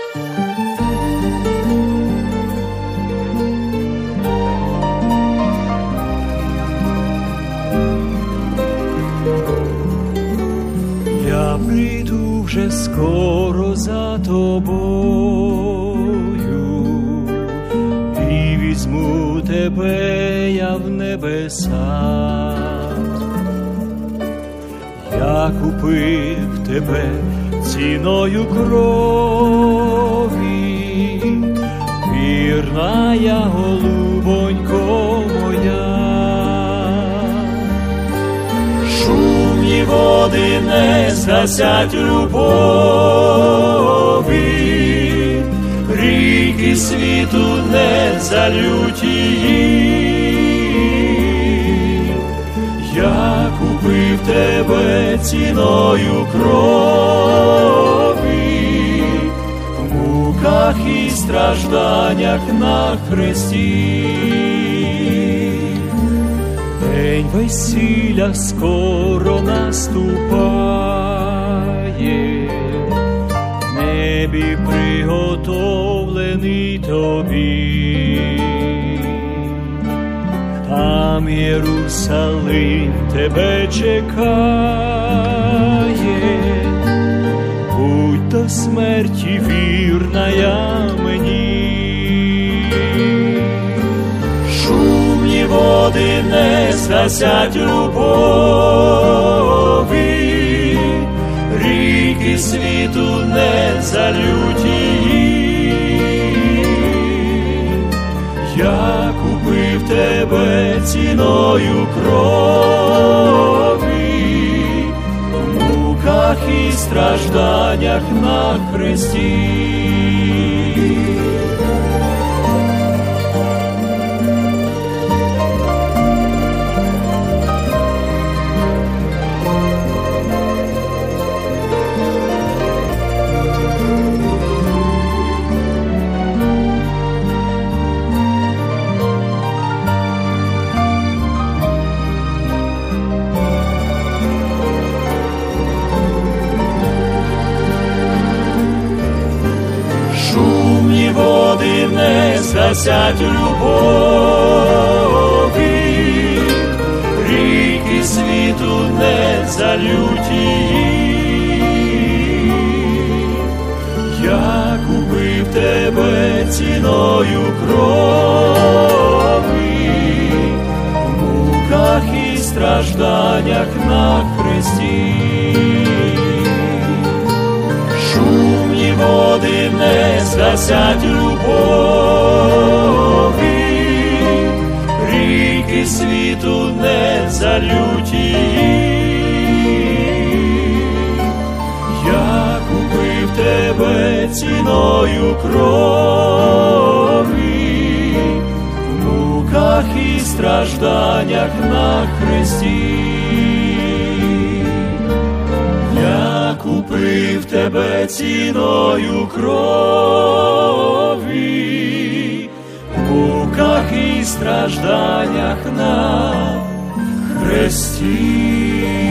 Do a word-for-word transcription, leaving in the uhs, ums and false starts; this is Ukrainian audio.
Я прийду вже скоро за тобою і візьму тебе я в небеса. Я купив тебе ціною крові, вірна я, голубонько моя. Шумні води не згасять любові, ріки світу не залють її. Я купив тебе ціною крові, в муках і стражданнях на хресті. День весілля скоро наступає, в небі приготовлений тобі. Там Єрусалим тебе чекає, будь до смерті вірна я мені. Шумні води не згасять любові, ріки світу не залють її. Я купив тебе ціною крові, в муках і стражданнях на хресті. Води не згасять любові, ріки світу не залють її. Я купив тебе ціною крові, в муках і стражданнях на хресті. Шумні води не згасять любові, ріки світу не залють її. Я купив тебе ціною крові, в муках і стражданнях на хресті. Я купив тебе ціною крові, в муках і стражданнях на хресті.